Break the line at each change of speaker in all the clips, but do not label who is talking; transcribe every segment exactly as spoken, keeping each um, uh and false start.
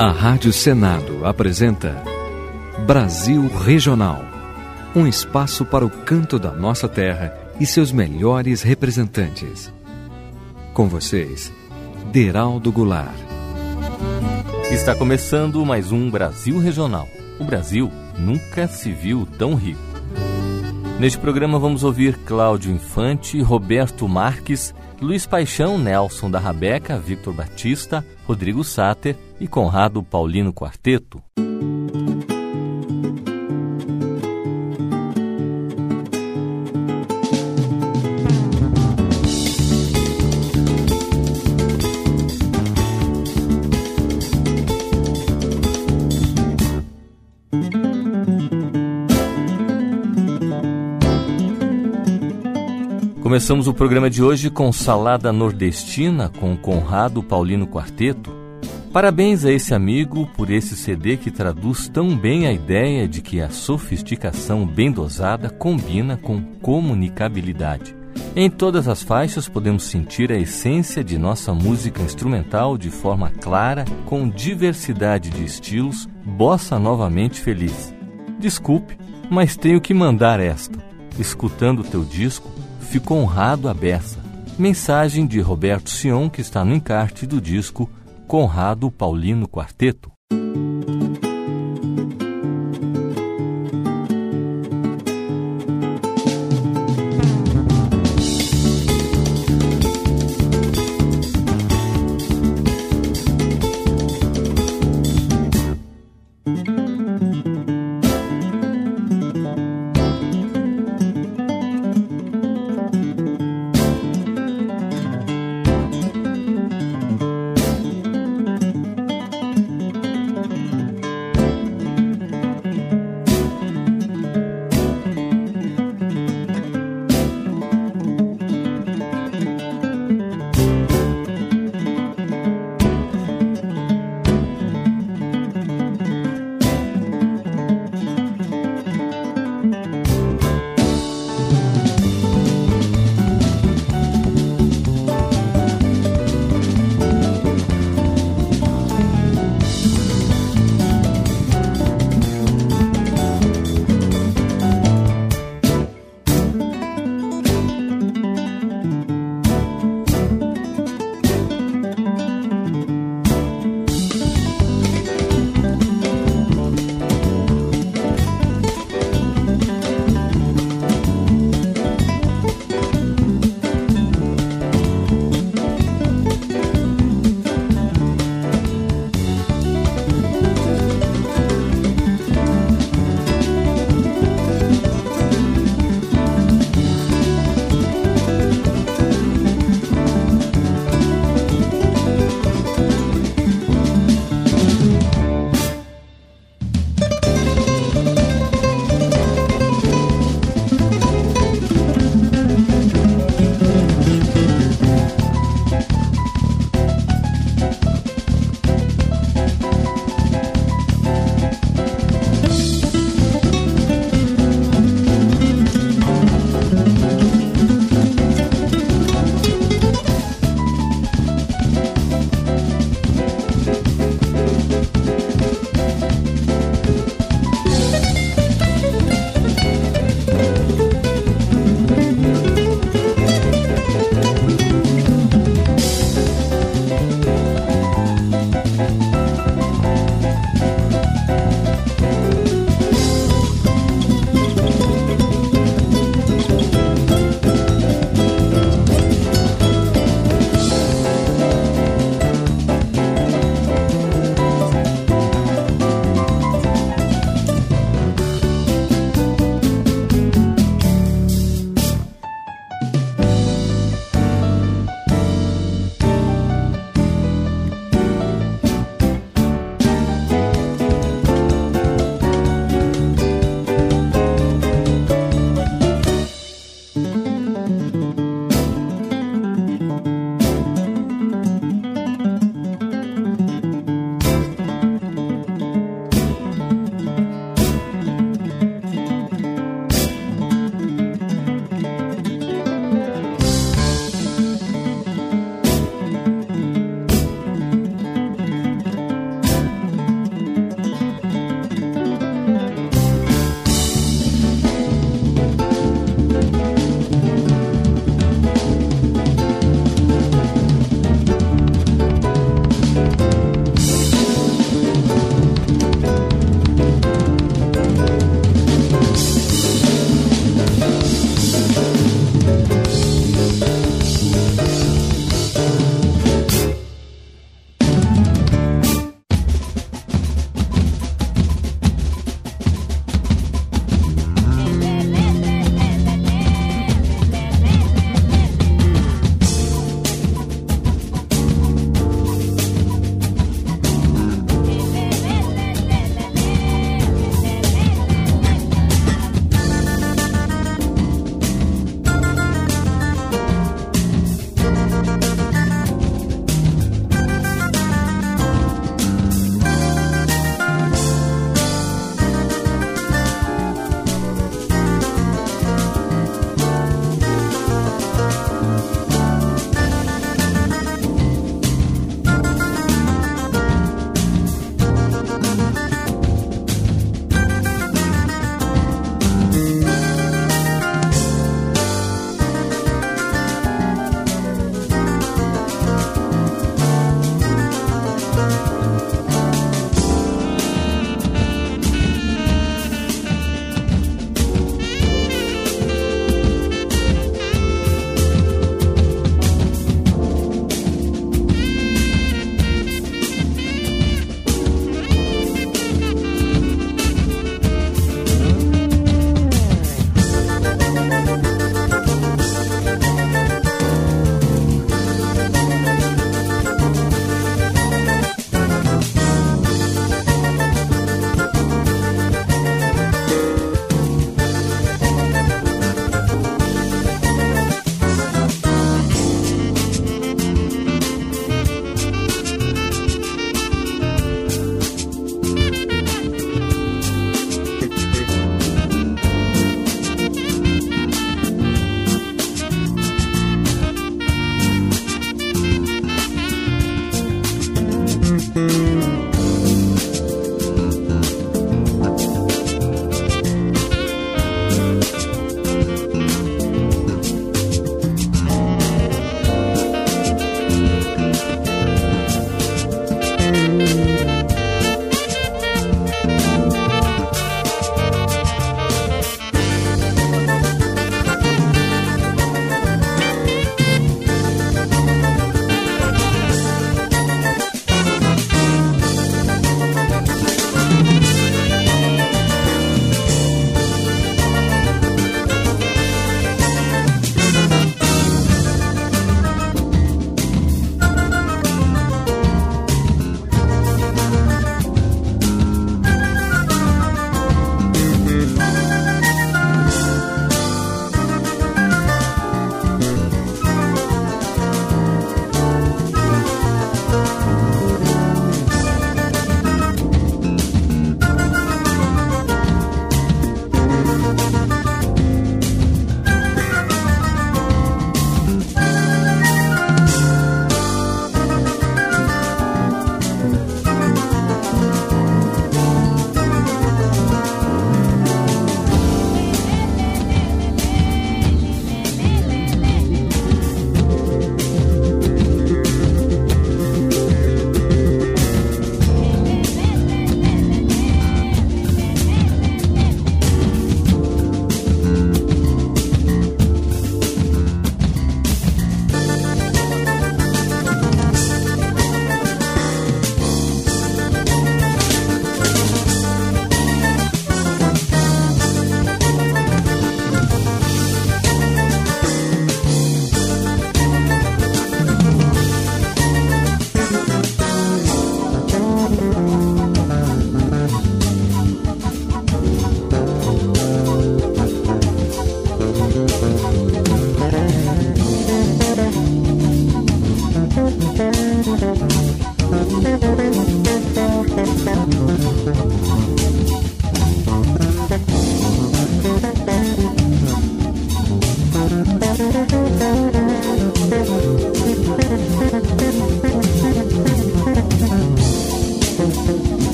A Rádio Senado apresenta Brasil Regional, um espaço para o canto da nossa terra e seus melhores representantes. Com vocês, Deraldo Goulart.
Está começando mais um Brasil Regional. O Brasil nunca se viu tão rico. Neste programa vamos ouvir Cláudio Infante, Roberto Marques, Luiz Paixão, Nelson da Rabeca, Victor Batista, Rodrigo Sater e Conrado Paulino Quarteto. Começamos o programa de hoje com Salada Nordestina, com Conrado Paulino Quarteto. Parabéns a esse amigo por esse C D que traduz tão bem a ideia de que a sofisticação bem dosada combina com comunicabilidade. Em todas as faixas podemos sentir a essência de nossa música instrumental de forma clara, com diversidade de estilos, bossa novamente feliz. Desculpe, mas tenho que mandar esta. Escutando o teu disco, fico honrado à beça. Mensagem de Roberto Sion, que está no encarte do disco Conrado Paulino Quarteto.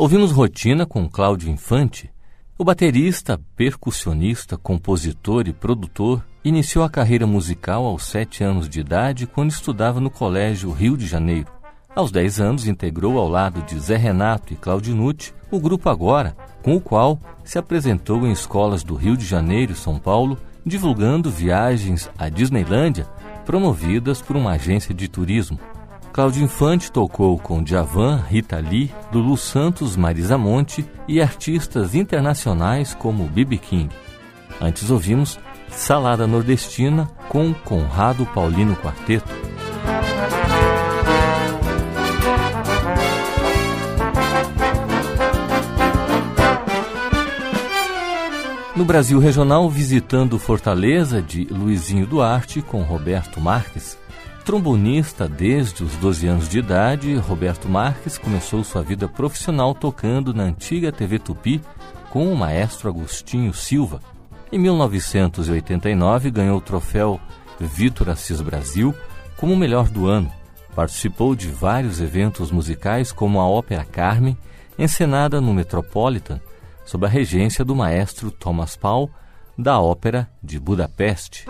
Ouvimos Rotina com Cláudio Infante. O baterista, percussionista, compositor e produtor iniciou a carreira musical aos sete anos de idade quando estudava no Colégio Rio de Janeiro. Aos dez anos integrou ao lado de Zé Renato e Claudio Nucci o Grupo Agora, com o qual se apresentou em escolas do Rio de Janeiro e São Paulo, divulgando viagens à Disneylândia promovidas por uma agência de turismo. Cláudio Infante tocou com Djavan, Rita Lee, Lulu Santos, Marisa Monte e artistas internacionais como B B King. Antes ouvimos Salada Nordestina com Conrado Paulino Quarteto. No Brasil Regional, visitando Fortaleza, de Luizinho Duarte com Roberto Marques. Trombonista desde os doze anos de idade, Roberto Marques começou sua vida profissional tocando na antiga T V Tupi com o maestro Agostinho Silva. Em mil novecentos e oitenta e nove, ganhou o troféu Vitor Assis Brasil como o melhor do ano. Participou de vários eventos musicais, como a Ópera Carmen, encenada no Metropolitan, sob a regência do maestro Thomas Paul, da Ópera de Budapeste.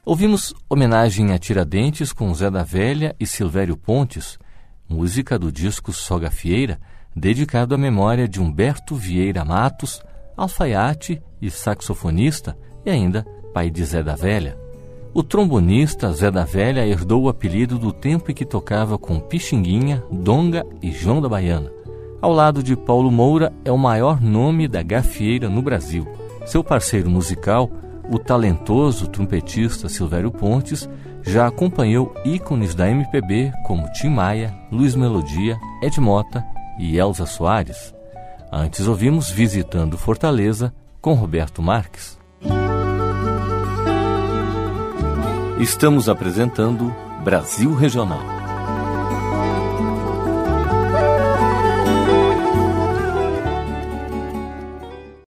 Ouvimos Homenagem a Tiradentes com Zé da Velha e Silvério Pontes, música do disco Só Gafieira, dedicado à memória de Humberto Vieira Matos, alfaiate e saxofonista, e ainda pai de Zé da Velha. O trombonista Zé da Velha herdou o apelido do tempo em que tocava com Pixinguinha, Donga e João da Baiana. Ao lado de Paulo Moura, é o maior nome da gafieira no Brasil. Seu parceiro musical, o talentoso trompetista Silvério Pontes, já acompanhou ícones da M P B como Tim Maia, Luiz Melodia, Ed Mota e Elza Soares. Antes ouvimos Visitando Fortaleza com Roberto Marques. Estamos apresentando Brasil Regional.